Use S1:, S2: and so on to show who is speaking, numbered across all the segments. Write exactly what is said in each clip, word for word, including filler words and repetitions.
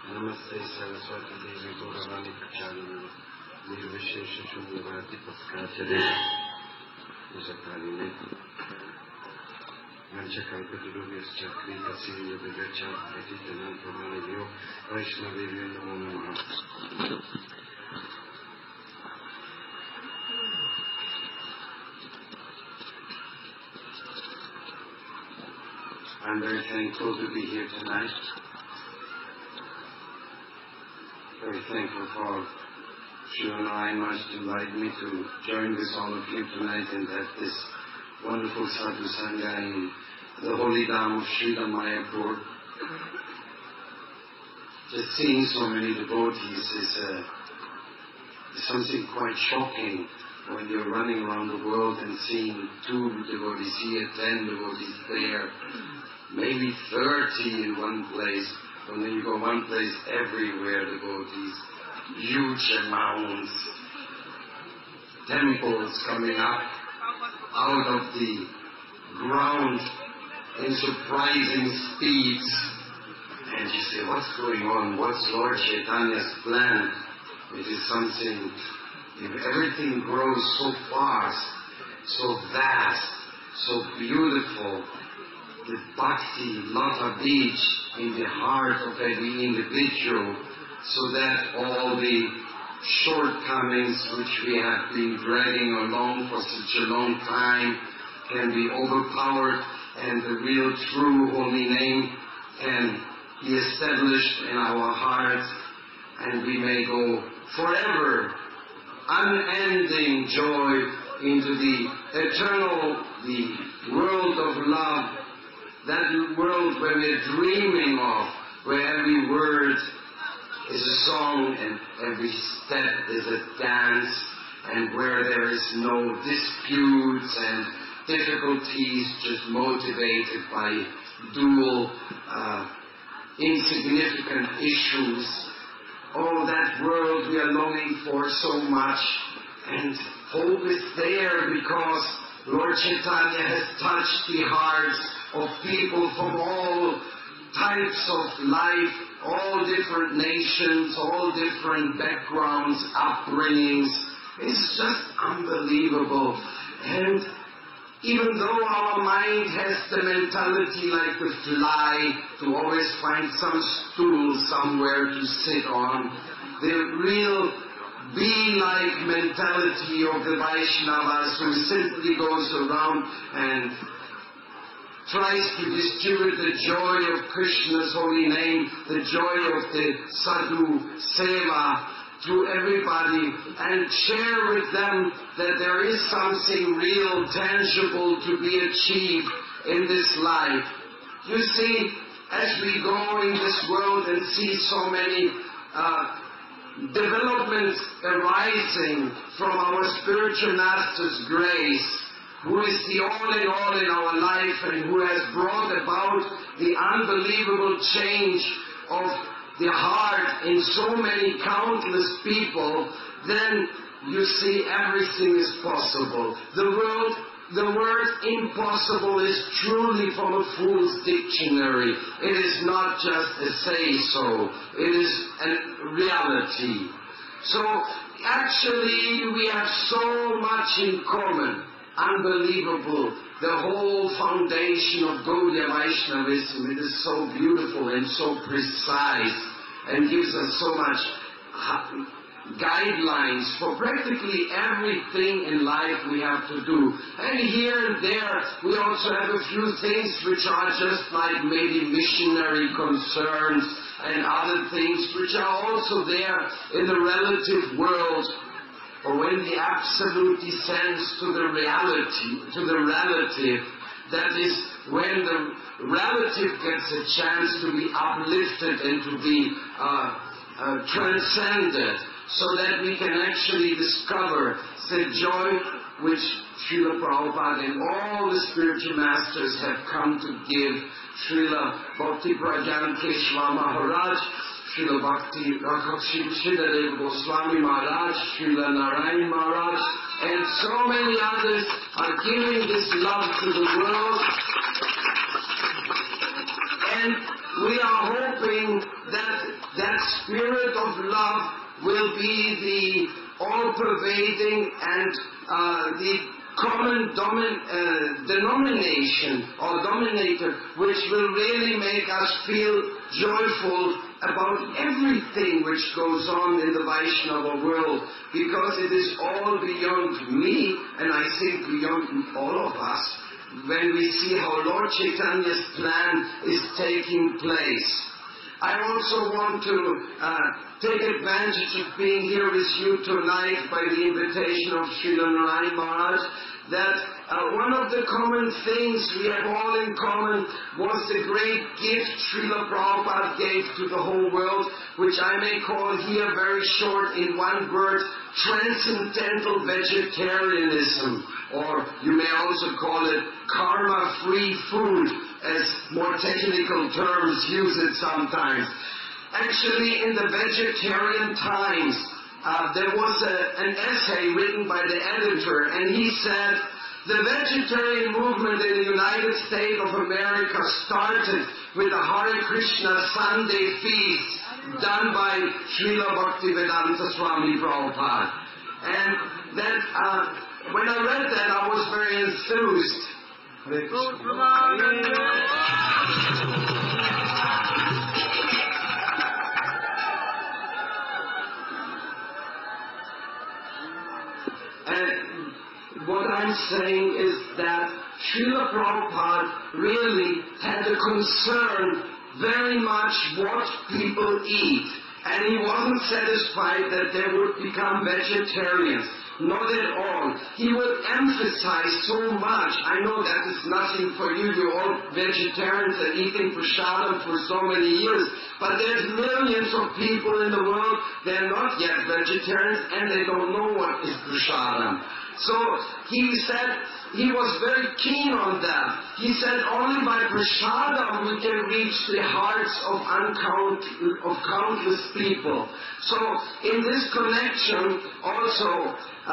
S1: Namaste Saraswati Devi Gauravani Pracharya Nirvishesha Shunyavarti Paskacharya Nishakaline Vanchakalpaturubhyascha Krita Siriya Vigacha Patitanam Pramanayo Vaishnavivya Namo Namaha. I'm very thankful to be here tonight. Very thankful for Srila Narayan Maharaj to invite me to join with all of you tonight and have this wonderful sadhu sangha in the holy dham of Srila Mayapur. Just seeing so many devotees is, uh, is something quite shocking when you're running around the world and seeing two devotees here, ten devotees there, maybe thirty in one place. And then you go one place, everywhere devotees, huge amounts, temples coming up out of the ground in surprising speeds. And you say, what's going on? What's Lord Chaitanya's plan? It is something, if everything grows so fast, so vast, so beautiful, the bhakti, lata beach in the heart of every individual, so that all the shortcomings which we have been dragging along for such a long time can be overpowered, and the real true holy name can be established in our hearts, and we may go forever, unending joy into the eternal, the world of love, that world where we're dreaming of, where every word is a song and every step is a dance, and where there is no disputes and difficulties, just motivated by dual, uh, insignificant issues. Oh, that world we are longing for so much, and hope is there because Lord Chaitanya has touched the hearts of people from all types of life, all different nations, all different backgrounds, upbringings. It's just unbelievable. And even though our mind has the mentality like the fly to always find some stool somewhere to sit on, the real be-like mentality of the Vaishnavas who simply goes around and tries to distribute the joy of Krishna's holy name, the joy of the sadhu seva to everybody, and share with them that there is something real, tangible to be achieved in this life. You see, as we go in this world and see so many uh, developments arising from our spiritual master's grace, who is the all in all in our life and who has brought about the unbelievable change of the heart in so many countless people, then you see everything is possible. The world, the word impossible is truly from a fool's dictionary. It is not just a say-so. It is a reality. So actually we have so much in common. Unbelievable. The whole foundation of Gaudiya Vaishnavism, it is so beautiful and so precise and gives us so much guidelines for practically everything in life we have to do. And here and there we also have a few things which are just like maybe missionary concerns and other things which are also there in the relative world. Or when the absolute descends to the reality, to the relative, that is when the relative gets a chance to be uplifted and to be uh, uh, transcended, so that we can actually discover the joy which Srila Prabhupada and all the spiritual masters have come to give. Srila Bhakti Pragyan Keshava Maharaj, Srila Bhakti Srila Deva Goswami Maharaj, Srila Narayan Maharaj, and so many others are giving this love to the world. And we are hoping that that spirit of love will be the all-pervading and uh, the common domin- uh, denomination or dominator, which will really make us feel joyful about everything which goes on in the Vaishnava world, because it is all beyond me, and I think beyond all of us, when we see how Lord Chaitanya's plan is taking place. I also want to uh, take advantage of being here with you tonight by the invitation of Srila Narayan Maharaj, that uh, one of the common things we have all in common was the great gift Srila Prabhupada gave to the whole world, which I may call here very short in one word, transcendental vegetarianism, or you may also call it karma-free food, as more technical terms use it sometimes. Actually, in the Vegetarian Times, uh, there was a, an essay written by the editor, and he said, the vegetarian movement in the United States of America started with a Hare Krishna Sunday feast done by Srila Bhaktivedanta Swami Prabhupada. And that, uh, when I read that, I was very enthused. And what I'm saying is that Srila Prabhupada really had a concern very much what people eat. And he wasn't satisfied that they would become vegetarians. Not at all. He would emphasize so much. I know that is nothing for you. You're all vegetarians and eating prasadam for so many years. But there's millions of people in the world, they're not yet vegetarians and they don't know what is prasadam. So he said, he was very keen on that. He said only by prasadam we can reach the hearts of uncount of countless people. So in this connection also, uh,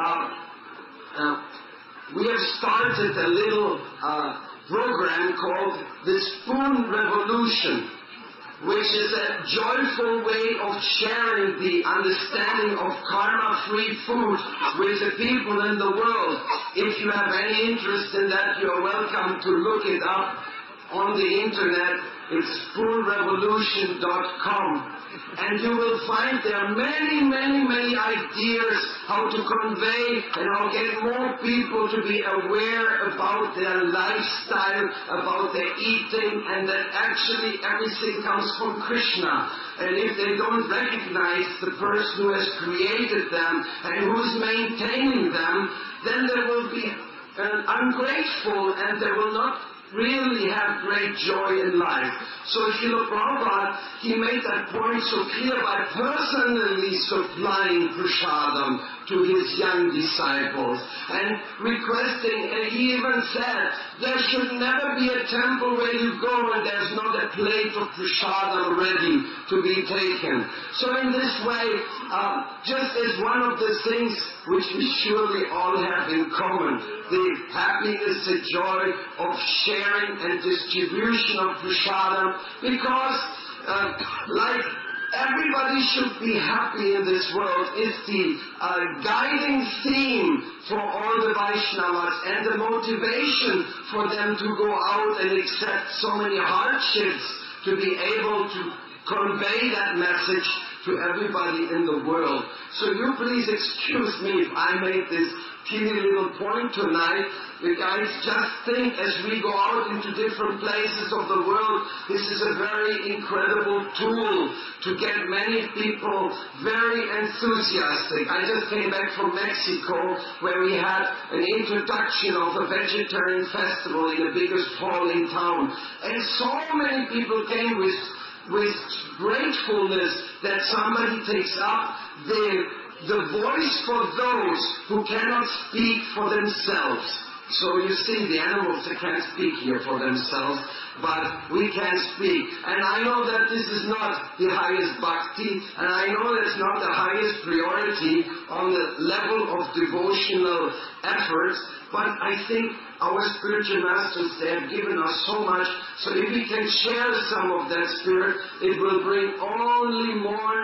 S1: uh, we have started a little uh, program called the Spoon Revolution, which is a joyful way of sharing the understanding of karma-free food with the people in the world. If you have any interest in that, you are welcome to look it up on the internet. It's spoon revolution dot com. And you will find there are many, many, many ideas how to convey and how to get more people to be aware about their lifestyle, about their eating, and that actually everything comes from Krishna. And if they don't recognize the person who has created them and who is maintaining them, then they will be uh, ungrateful and they will not really have great joy in life. So Srila Prabhupada, he made that point so clear by personally supplying prasadam to his young disciples and requesting, and he even said, there should never be a temple where you go and there's not a plate of prasadam ready to be taken. So in this way, uh, just as one of the things which we surely all have in common, the happiness, the joy of sharing and distribution of prasadam, because uh, like everybody should be happy in this world is the uh, guiding theme for all the Vaishnavas and the motivation for them to go out and accept so many hardships to be able to convey that message to everybody in the world. So you please excuse me if I make this teeny little point tonight. The guys just think as we go out into different places of the world, this is a very incredible tool to get many people very enthusiastic. I just came back from Mexico where we had an introduction of a vegetarian festival in the biggest hall in town. And so many people came with with gratefulness that somebody takes up the, the voice for those who cannot speak for themselves. So you see, the animals, they can't speak here for themselves, but we can speak. And I know that this is not the highest bhakti, and I know that's not the highest priority on the level of devotional efforts, but I think our spiritual masters, they have given us so much, so if we can share some of that spirit, it will bring only more and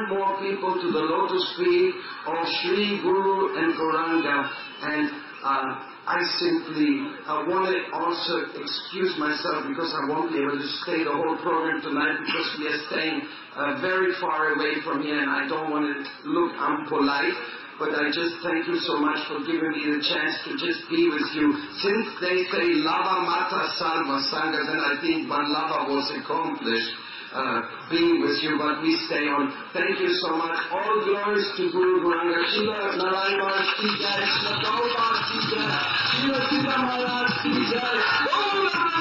S1: people to the lotus feet of Sri Guru and Gauranga. And uh, I simply uh, want to also excuse myself because I won't be able to stay the whole program tonight because we are staying uh, very far away from here and I don't want to look unpolite. But I just thank you so much for giving me the chance to just be with you. Since they say Lava Mata Sarva Sangha, then I think one lava was accomplished. Uh, being with you, but we stay on. Thank you so much. All glories to Guru Gauranga. Srila Narayan Maharaj ki jai, Srila Prabhupada ki jai, Srila Sita Maharaj ki jai. Om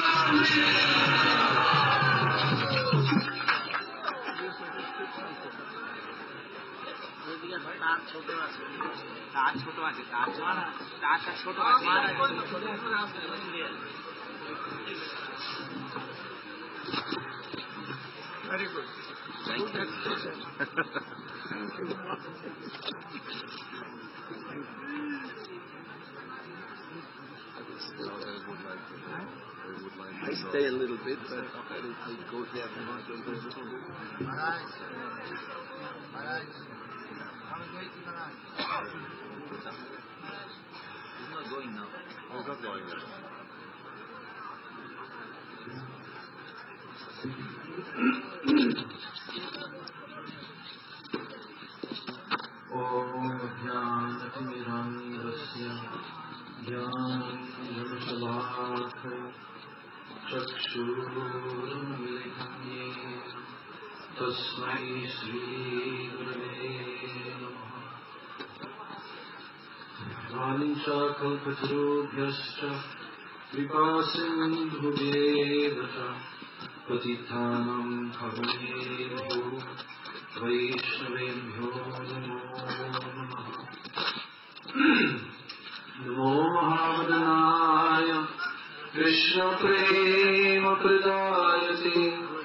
S2: তার ছোট আছে তার ছোট আছে তার তারটা ছোট আছে Very good. Thank you.
S3: I stay a little bit, but I go there a little bit.
S2: Maharaj, Maharaj, how is it, Maharaj? He's not going now.
S3: He's not going now.
S4: Om Jnana-timirandasya Jnana-shalakaya Chakshur-militam yena Tasmai Shri-Gurave Namaha Vanincha-kalpatarubhyascha Kripa-sindhu-devata Patithanam Pavanebhyo Vaishnavebhyo Namo Namaha Namo Mahavadanaya Krishna Prema Pradayate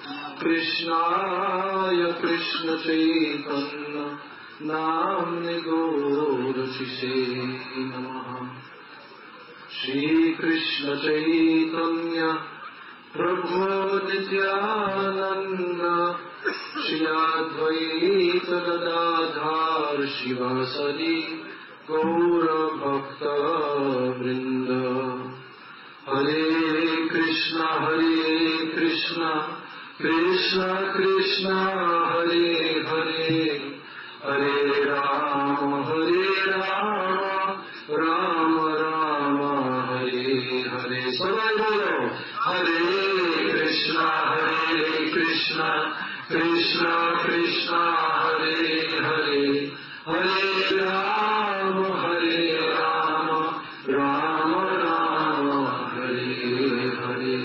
S4: Krishnaya Krishna Chaitanya Namne Gaurachise Namaha Shri Krishna Chaitanya Prabhu Nityananda Shri Advaita Gadadhar Shivasari Gaura Bhakta Vrinda Hare Krishna Hare Krishna Krishna Krishna Hare Hare Hare Rama Hare Rama Rama Rama Hare Hare Sabai bolo Hare Krishna Hare Krishna Krishna Krishna Hare Hare Hare Rama Hare Rama Rama Rama Hare Hare.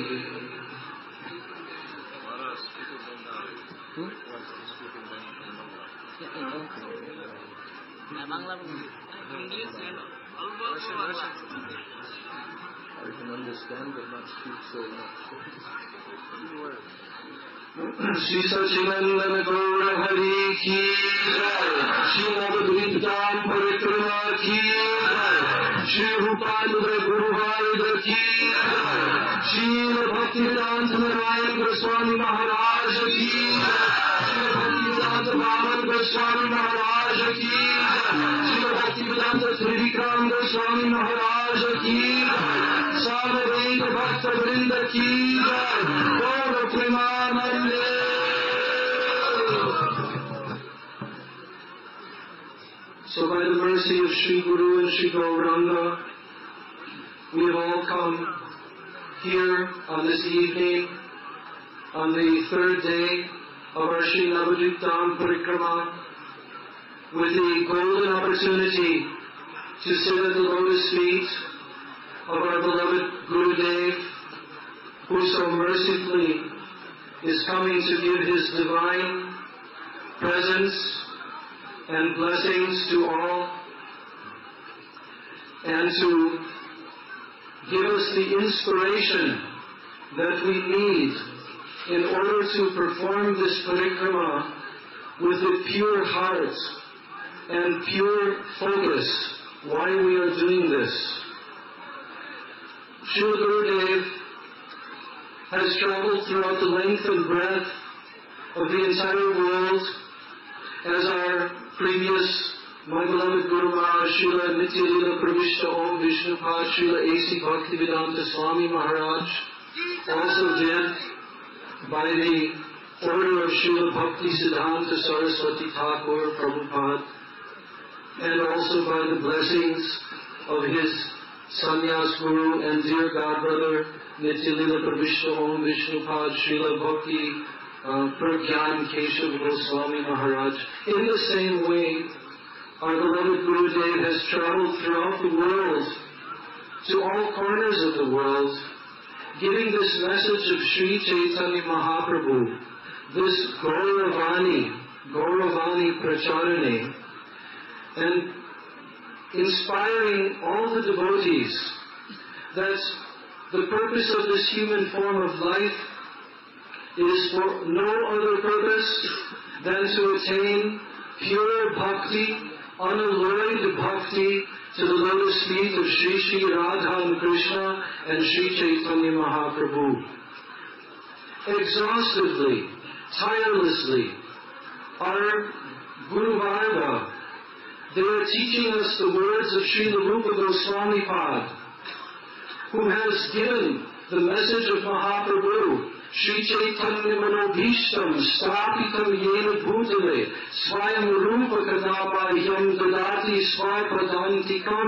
S2: Bangla English
S3: I can understand but not speak so much.
S4: Shri Sachidananda Gaura Hari Ki Jai, Shri Navadvitam Parikrama Ki Jai, Shri Rupanubra Guru Vaidra Ki Jai, Shri Bhaktivedanta Narayan Goswami Maharaj Ki Jai, Shri Bhaktivedanta Vaman Goswami Maharaj Ki Jai, Shri Bhaktivedanta Sri Vikram Goswami Maharaj Ki Jai, Samadeva Bhakta Vrinda Ki Jai, Gaura Premanande. So by the mercy of Sri Guru and Sri Gauranga, we have all come here on this evening, on the third day of our Sri Navadvitam Parikrama, with the golden opportunity to sit at the lotus feet of our beloved Gurudev, who so mercifully is coming to give his divine presence and blessings to all, and to give us the inspiration that we need in order to perform this parikrama with a pure heart and pure focus why we are doing this. Srila Gurudev has traveled throughout the length and breadth of the entire world as our previous, my beloved Guru Maharaj, Srila Nityalila Pravishta Om Vishnupad, Srila A C Bhaktivedanta Swami Maharaj, also did by the order of Srila Bhakti Siddhanta Saraswati Thakur Prabhupada, and also by the blessings of his sannyas guru and dear godbrother Nityalila Pravishta Om Vishnupad, Srila Bhakti uh, Pragyan Keshav Goswami Maharaj. In the same way, our beloved Gurudev has traveled throughout the world, to all corners of the world, giving this message of Sri Chaitanya Mahaprabhu, this Gauravani, Gauravani Pracharane, and inspiring all the devotees that the purpose of this human form of life is for no other purpose than to attain pure bhakti, unalloyed bhakti to the lotus feet of Sri Sri Radha and Krishna and Sri Chaitanya Mahaprabhu. Exhaustively, tirelessly, our Guru Varga, they are teaching us the words of Srila Rupa Goswami Pad, who has given the message of Mahaprabhu, Sri Chaitanya Manobhishtam Stapitam Yena Bhutale Swayam Rupa Kadapahyam Dadati Swapradantikam.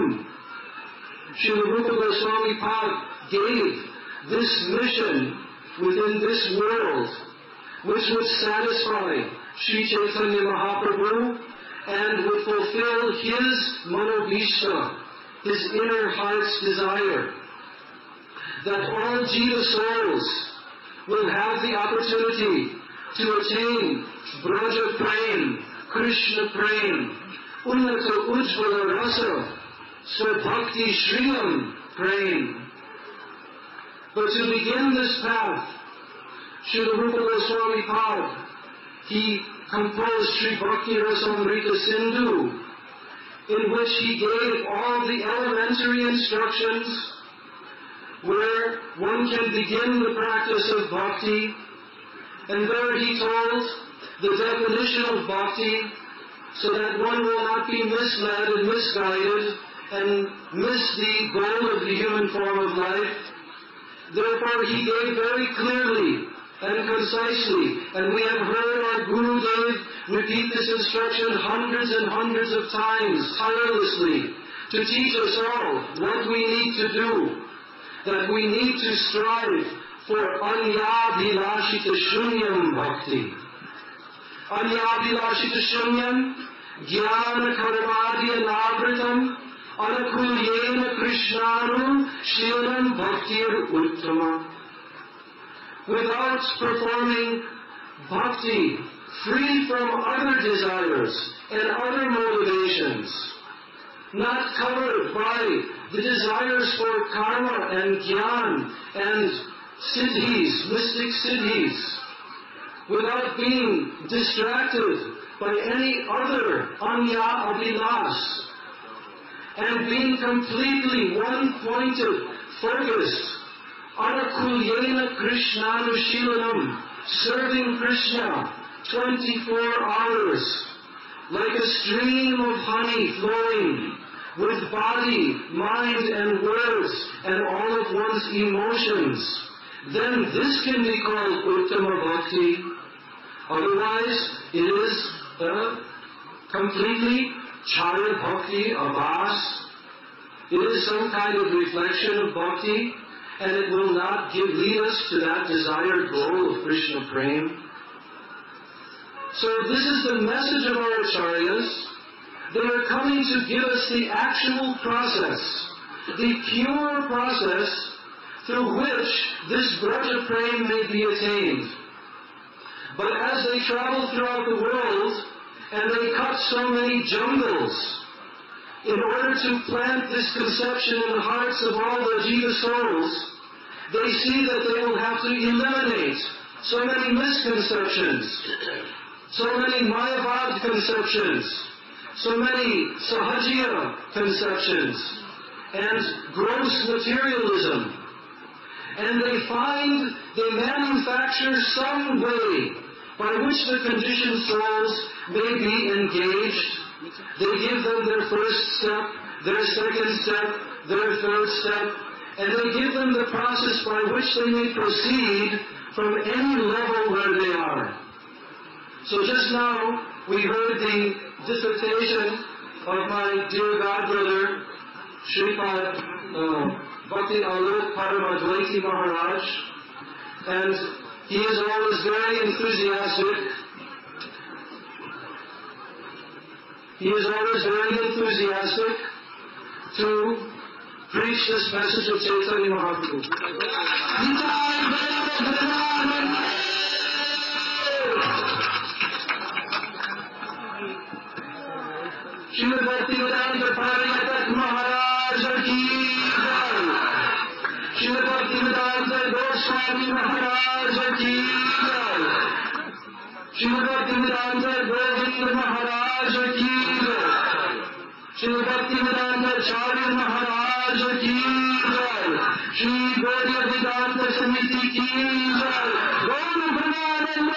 S4: Srila Rupa Goswami Pad gave this mission within this world, which would satisfy Sri Chaitanya Mahaprabhu and would fulfill his Manobhishta, his inner heart's desire, that all Jiva souls will have the opportunity to attain Braja Prem, Krishna Prem, Unnata Ujjvala Rasa, Svabhakti Shriyam Prem. But to begin this path, Srila Rupa Goswami Pad, he composed Sri Bhakti Rasamrita Sindhu, in which he gave all the elementary instructions where one can begin the practice of bhakti, and there he told the definition of bhakti so that one will not be misled and misguided and miss the goal of the human form of life. Therefore he gave very clearly and concisely, and we have heard our Guru Dev repeat this instruction hundreds and hundreds of times, tirelessly, to teach us all what we need to do, that we need to strive for Anyabhilashita Shunyam Bhakti. Anyabhilashita Shunyam, Jnana Karmadya Navritam, Anakulyena Krishnanu, Shilam Bhaktir Uttama. Without performing bhakti, free from other desires and other motivations, not covered by the desires for karma and jnana and siddhis, mystic siddhis, without being distracted by any other anya abhilash, and being completely one-pointed, focused, anakulyena krishnanushilanam, serving Krishna twenty-four hours, like a stream of honey flowing, with body, mind, and words, and all of one's emotions, then this can be called Uttama Bhakti. Otherwise, it is a completely Chara Bhakti, Abhas. It is some kind of reflection of Bhakti, and it will not give, lead us to that desired goal of Krishna Prem. So this is the message of our Acharyas. They are coming to give us the actual process, the pure process through which this Braja Prem may be attained. But as they travel throughout the world and they cut so many jungles in order to plant this conception in the hearts of all the Jiva souls, they see that they will have to eliminate so many misconceptions, so many Mayavad conceptions, so many Sahajiya conceptions, and gross materialism. And they find, they manufacture some way by which the conditioned souls may be engaged They give them their first step, their second step, their third step, and they give them the process by which they may proceed from any level where they are. So just now, we heard the dissertation of my dear godbrother, Sripad uh, Bhakti Alok Paramadvaiti Maharaj, and he is always very enthusiastic. He is always very enthusiastic to preach this message of Chaitanya Mahaprabhu. Srimad Bhaktivedanta Prabhupada Maharaj ki jai. Srimad Bhaktivedanta Goswami Maharaj ki jai. Srimad Bhaktivedanta Govinda Maharaj ki jai. Srimad Bhaktivedanta Charya Maharaj ki jai. Shri Gaudiya Vedanta Samiti ki jai. Gaur Premanande.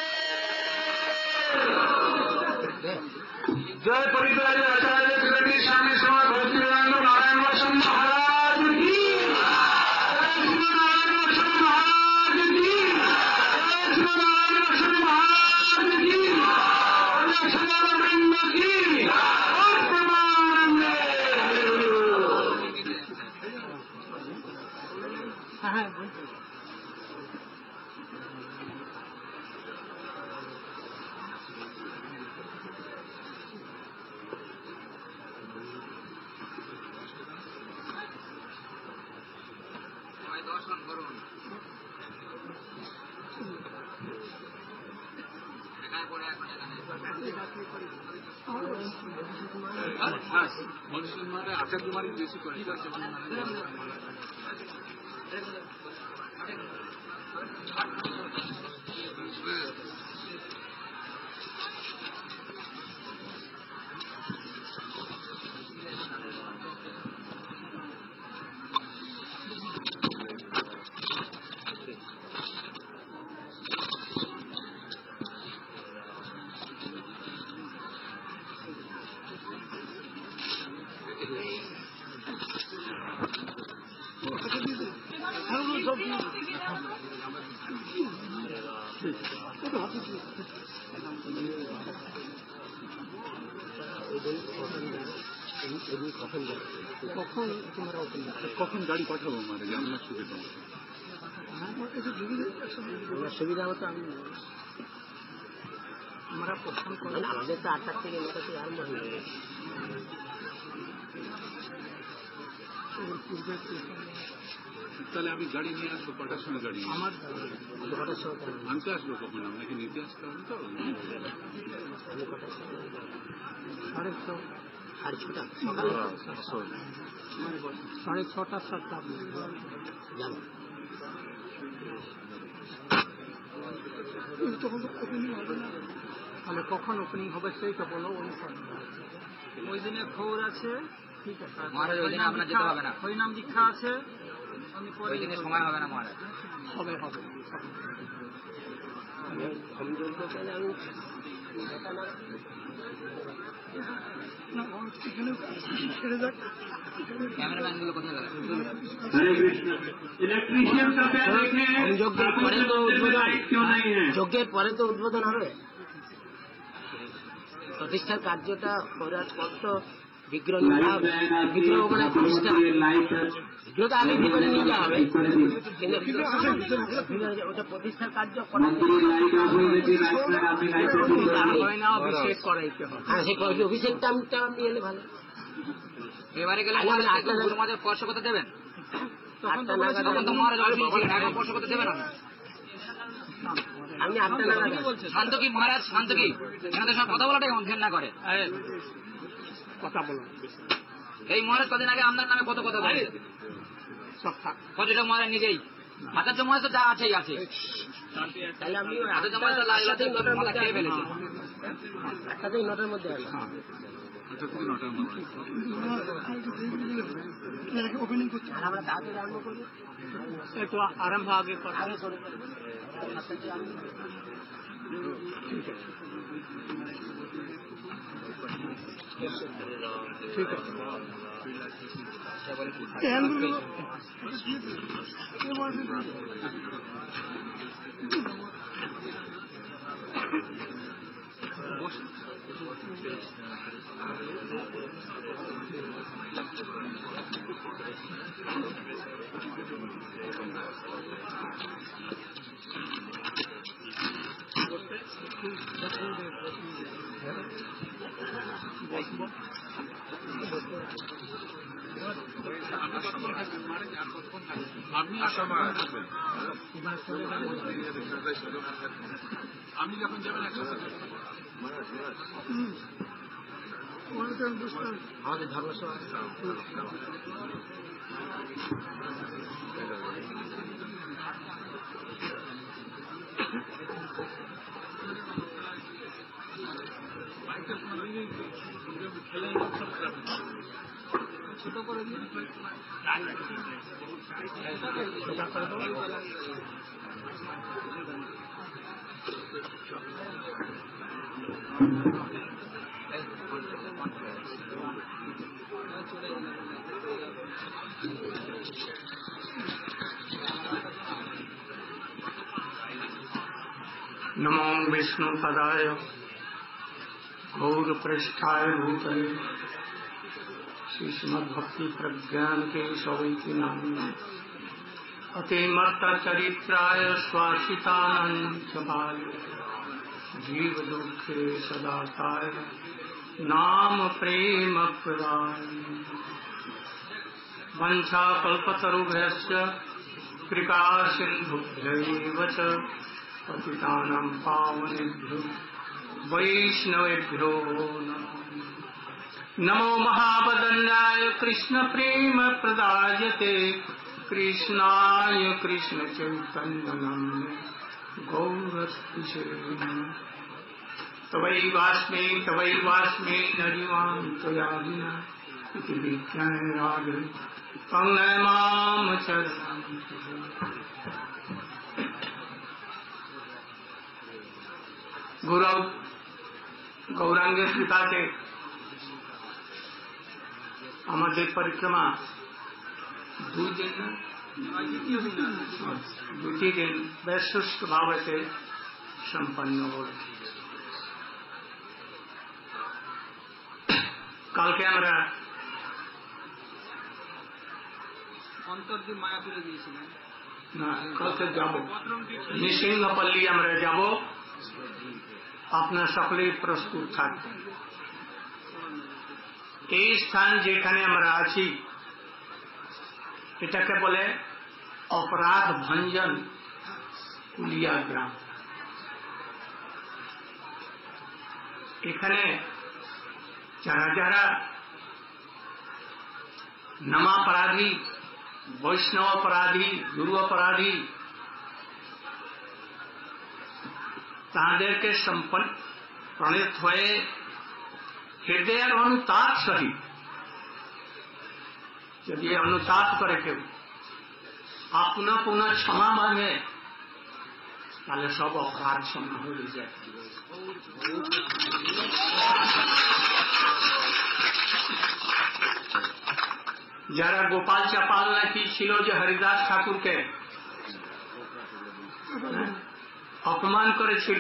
S4: जय परिवार आचार्य श्री स्वामी श्रीमद भक्तिवेदांत नारायण वचन महाराज की जय। श्री नारायण वचन महाराज की जय। श्री नारायण वचन महाराज की जय। सदा वृंद की और प्रमानंदे।
S2: দর্শন করুন এখানে পড়ে এখন এখানে মানুষের মানে আচার কুমারী বেশি করে কখন গাড়ি পাঠাবো মানে আপনার সুবিধা সুবিধা মতো আমি আমরা প্রথম করেন আমাদের তো আটটার থেকে নটা থেকে আরম্ভ হয়ে যাবে তাহলে আমি গাড়ি নিয়ে আসবো কটার সময় গাড়ি আমার কটার সময় আনতে আসবো কখন আপনাকে নিতে আসতে হবে তো আমি কটার সময় সাড়ে ছ সাড়ে ছটা সাড়ে ছটা সাতটা যাবো তাহলে কখন ওপেনিং হবে সেইটা বলো ওই দিনে খবর আছে ঠিক আছে মহারাজ ওই দিনে আপনার যেতে হবে না হরিনাম দীক্ষা আছে ওই দিনে সময় হবে না মহারাজ হবে হবে ক্যামেরাম্যান গুলো কোথায় গেল ইলেকট্রিশিয়ান যজ্ঞের পরে তো উদ্বোধন হবে প্রতিষ্ঠার কার্যটা করার পর তো বিগ্রহ বিগ্রহ মানে প্রতিষ্ঠা বিগ্রহ তো আগে ভিতরে নিয়ে যাওয়া হবে কিন্তু ওটা প্রতিষ্ঠার কার্য অভিষেক করাইতে হবে হ্যাঁ সে অভিষেকটা আপনি এলে ভালো এবারে গেলে আমাদের স্পর্শ করতে দেবেন তখন তো মহারাজ স্পর্শ করতে দেবেন আপনি আপনি শান্ত কি মহারাজ শান্ত কি এখানে সব কথা বলাটাই ঘেন্না করে কথা বলো এই মহারাজ কদিন আগে আপনার নামে কত কথা বলে কতটা মহারাজ নিজেই আচার্য মহারাজ তো যা আছেই আছে তাহলে আমি আচার্য মহারাজ মাথা খেয়ে ফেলেছি একটাতেই নটার মধ্যে আসবে আমরা তাড়াতাড়ি আরম্ভ করবো একটু আরম্ভ আগে আগে শুরু করবো ঠিক আছে
S4: ठीक है
S5: আপনি যখন যাবেন আমাদের ধর্মসভা ছোট করে দিয়ে
S4: नमो विष्णु पदाय गौर पृष्ठाय भूतले श्रीमद्भक्ति प्रज्ञान के सवैति नामिने अतिमत्त चरित्राय स्वासितानंद बाले जीव दुखे सदाताय नाम प्रेम प्रदाय वंशा कल्पतरुभ्यश्च कृपा सिन्धुभ्यैव च पतितानां पावनेभ्यो वैष्णवेभ्यो नमो महावदन्याय कृष्ण प्रेम प्रदायते कृष्णाय कृष्ण चैतन्य नाम्ने गौरस्पृशे तवैवास्मे तवैवास्मे नरिवां त्वया विना इति विज्ञाय रागे तं नमाम चरणं गौरव गौरांग कृपाते আমাদের পরিক্রমা দুই দিন দুটি দিন বেশ সুষ্ঠুভাবে সম্পন্ন হল। কালকে আমরা
S5: অন্তর্দ্বীপ মায়াপুরে গিয়েছিলাম
S4: না কালকে যাব নৃসিংহপল্লী আমরা যাব, আপনারা সকলেই প্রস্তুত থাকবেন। এই স্থান যেখানে আমরা আছি এটাকে বলে অপরাধ ভঞ্জন কুলিয়া গ্রাম। এখানে যারা যারা নামাপরাধী, বৈষ্ণব অপরাধী, গুরু অপরাধী তাদেরকে সম্পন্ন প্রণীত হয়ে হৃদয়ের অনুতাপ সহিত যদি অনুতাপ করে কেউ আপনা পুনঃ ক্ষমা মাঙে তাহলে সব অপরাধ ক্ষমা হয়ে যায়। যারা গোপাল চাপাল নাকি ছিল যে হরিদাস ঠাকুরকে অপমান করেছিল,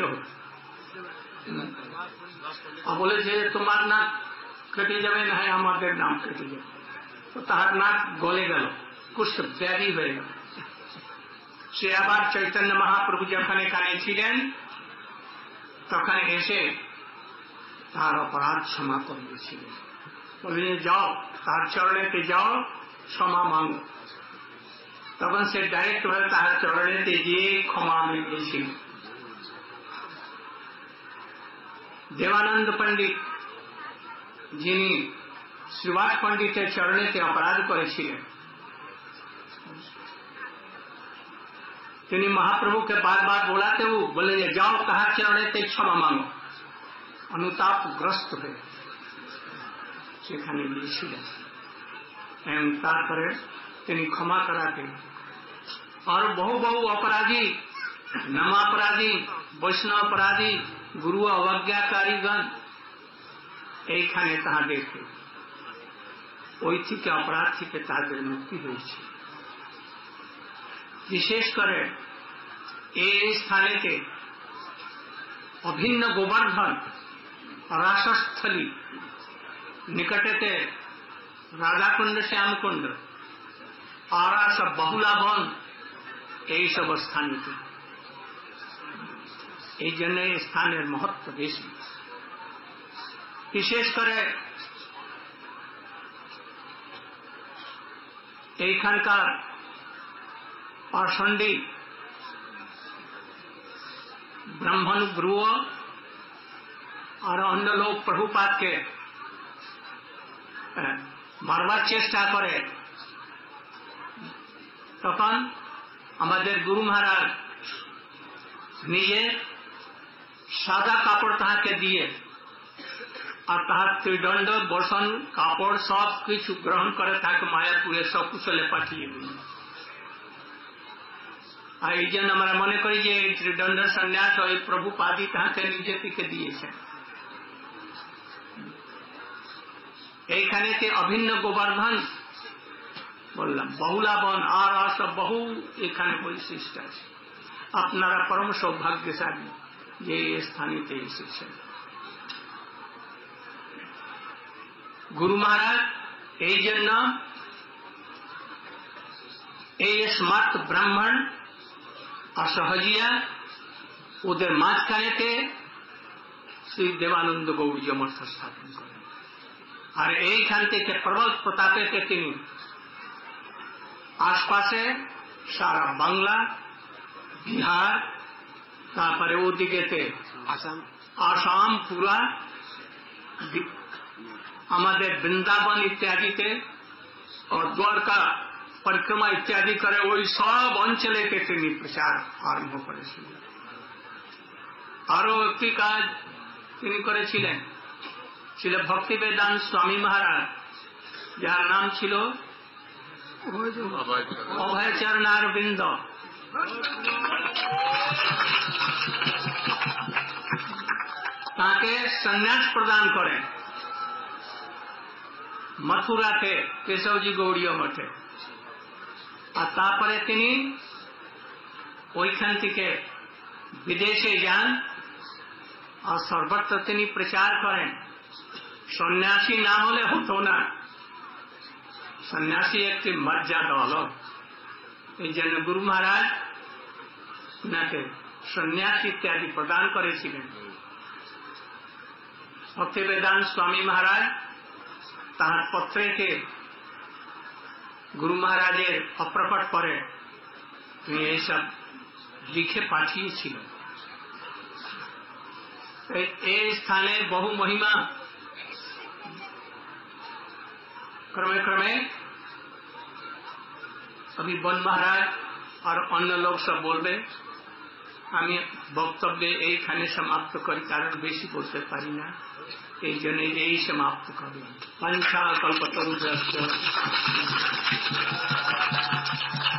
S4: বলে যে তোমার নাক কেটে যাবে না হয় আমাদের নাম কেটে যাবে, তো তাহার নাক গলে গেল, কুষ্ঠ ব্যাধি হয়ে গেল। সে আবার চৈতন্য মহাপ্রভু যখন এখানে ছিলেন তখন এসে তার অপরাধ ক্ষমা করে দিয়েছিলেন, বলে যাও তার চরণেতে যাও ক্ষমা মাঙ্গো। তখন সে ডাইরেক্ট ভাবে তাহার চরণেতে গিয়ে ক্ষমা মেগিয়েছিল। দেবানন্দ পণ্ডিত যিনি শ্রীবাস পণ্ডিতের চরণেতে অপরাধ করেছিলেন, তিনি মহাপ্রভুকে বারবার বোলাতেও বলে যে যাও তাহার চরণেতে ক্ষমা মাঙ্গো। অনুতাপগ্রস্ত হয়ে সেখানে গিয়েছিলেন এবং তারপরে তিনি ক্ষমা করাতেন। আর বহু বহু অপরাধী, নামাপরাধী, বৈষ্ণব अपराधी, गुरु अवज्ञाकारीगण
S6: এইখানে তাহাদেরকে ওই থেকে অপরাধ থেকে তাদের মুক্তি হয়েছে। বিশেষ করে এই স্থানেতে অভিন্ন গোবর্ধন রাসস্থলী निकटते राधाकुंड श्यामकुंड और सब बहुला वन यही सब स्थान स्थान महत्व बेशी विशेष करे এইখানকার পাষণ্ডী ब्राह्मण गुरु और अन्य लोग प्रभुपाद के मारवार चेष्टा करे तखन आमादेर गुरु महाराज निजे सादा कापड़ ताके दिए और ताहार त्रिदंड बसन कापड़ सब किछु ग्रहण करे ताके मायापुरे सकुशले पाठिए दिए। और এই জন্য আমরা মনে করি যে এই ত্রিদণ্ড সন্ন্যাস ওই প্রভুপাদি তাহাকে নিজে থেকে দিয়েছেন। এইখানেতে অভিন্ন গোবর্ধন বললাম, বহুলা বন আর সব বহু এখানে বৈশিষ্ট্য আছে। আপনারা পরম সৌভাগ্যশালী যে এই স্থানেতে এসেছেন। গুরু মহারাজ এই জন্য এই স্মার্ট ব্রাহ্মণ असहजिया ওদের মাঝখানেতে শ্রী দেবানন্দ গৌড়ীয় মঠ স্থাপন করেন। আর এইখান থেকে প্রবল প্রতাপেতে তিনি আশপাশে সারা বাংলা, বিহার, তারপরে ওদিকেতে আসাম আসাম পুরা আমাদের বৃন্দাবন ইত্যাদিতে और द्वारका परिक्रमा इत्यादि करे वही सब अंचले के তিনি प्रचार आरम्भ করেছিলেন। আরো একটি কাজ তিনি করেছিলেন, ছিল ভক্তি বেদান্ত স্বামী মহারাজ, যার নাম ছিল অভয়চরণারবিন্দ। তাকে সন্ন্যাস প্রদান করেন মথুরাতে কেশবজি গৌড়ীয় মঠে। আর তারপরে তিনি ওইখান থেকে বিদেশে যান আর সর্বত্র তিনি প্রচার করেন। সন্ন্যাসী না হলে হতো না, সন্ন্যাসী একটি মর্যাদা হলো। এই জন্য গুরু মহারাজ ওনাকে সন্ন্যাস ইত্যাদি প্রদান করেছিলেন। ভক্তি বেদান্ত স্বামী মহারাজ তাহার পত্রেতে গুরু মহারাজের অপ্রকট করে তিনি এইসব লিখে পাঠিয়েছিল। এই স্থানের বহু মহিমা क्रमे क्रमे अभी बन महाराज और अन्य लोग सब बोलबे। আমি বক্তব্যে এইখানে সমাপ্ত করি, কারণ বেশি বলতে পারি না, এই জন্য এই সমাপ্ত করলাম। পঞ্চা কল্পতরু